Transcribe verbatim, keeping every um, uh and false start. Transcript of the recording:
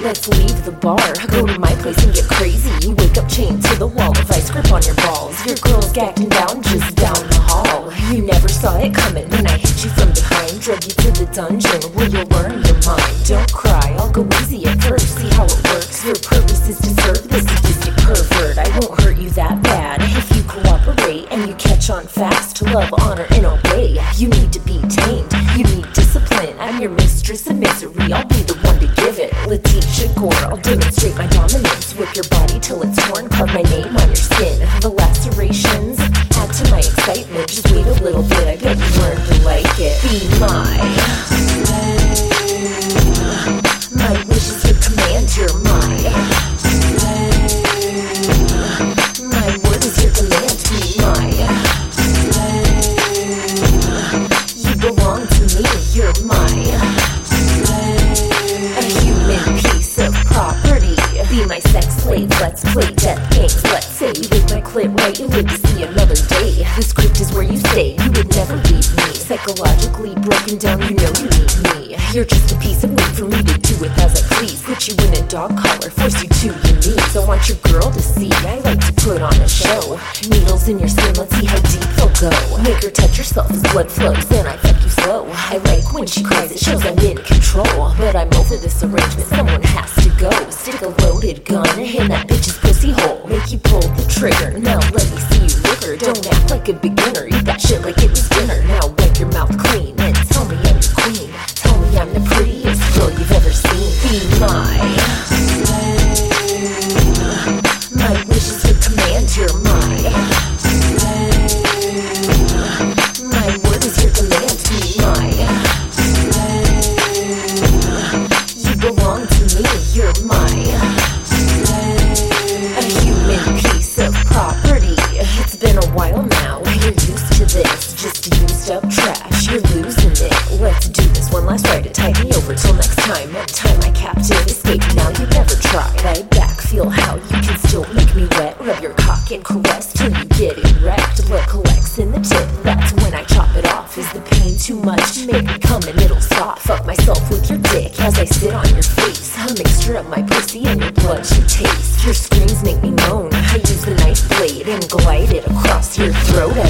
let's leave the bar. Go to my place and get crazy. You wake up chained to the wall, a vice grip on your balls. Your girl's gacking down just down the hall. You never saw it coming when I hit you from behind. Drug you to the dungeon where you'll learn your mind. Don't cry, I'll go easy at first, see how it works. Your purpose is to serve this sadistic pervert. I won't hurt you that bad if you cooperate and you catch on fast to love, honor, and obey. You need to be tamed, you need discipline. I'm your mistress of misery, I'll be the one to give it. Letitia Gore, I'll demonstrate my dominance. Whip your body till it's torn, carve my name on your skin. The lacerations add to my excitement. Just wait a little bit, I bet you learn to like it. Be my My wish is your command, you're mine. My word is your command, be mine. You belong to me, you're mine. A human piece of property. Be my sex slave, let's play death games. Let's say you hit my clit right, you live to see another day. This crypt is where you stay, you would never leave me. Psychologically broken down, you know you need me. You're just a piece of meat for me to do with as I please. Put you in a dog collar, force you to your knees. I want your girl to see, I like to put on a show. Needles in your skin, let's see how deep they'll go. Make her touch herself as blood flows, then I fuck you slow. I like when she cries, it shows I'm in control. But I'm over this arrangement, someone has to go. Stick a loaded gun in that bitch's pussy hole. Make you pull the trigger, now let me see you lick her. Don't act like a beginner, eat that shit like it was dinner. Now wipe your mouth clean and tell me I'm your queen. Tell me I'm the prettiest girl you've ever seen. Be my My wish is your command, you're mine. My word is your command, be mine. You belong to me, you're mine. A human piece of property. It's been a while now, you're used to this. Just used up trash, you're losing it. Let's do this one last ride to tide me over till next time. One time my captain escaped, now you never tried. I back, feel how you can still make me wet. Rub your cock and caress till you get erect. Blood collects in the tip, that's when I chop it off. Is the pain too much? Make me come and it'll stop. Fuck myself with your dick as I sit on your face. A mixture of my pussy and your blood you taste. Your screams make me moan, I use the knife blade and glide it across your throat